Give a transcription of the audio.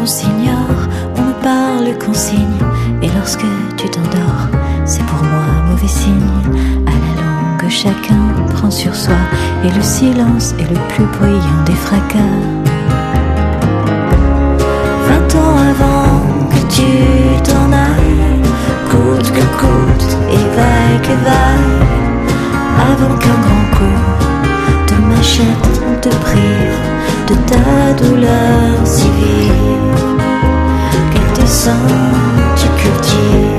on s'ignore, on me parle consigne, et lorsque tu t'endors, c'est pour moi mauvais signe. À la longue, chacun prend sur soi, et le silence est le plus bruyant des fracas. 20 ans avant que tu t'en ailles, coûte que coûte, et vaille que vaille, avant qu'un grand coup de machette te prive de ta douleur si vive, qu'elle te sent tu cultives.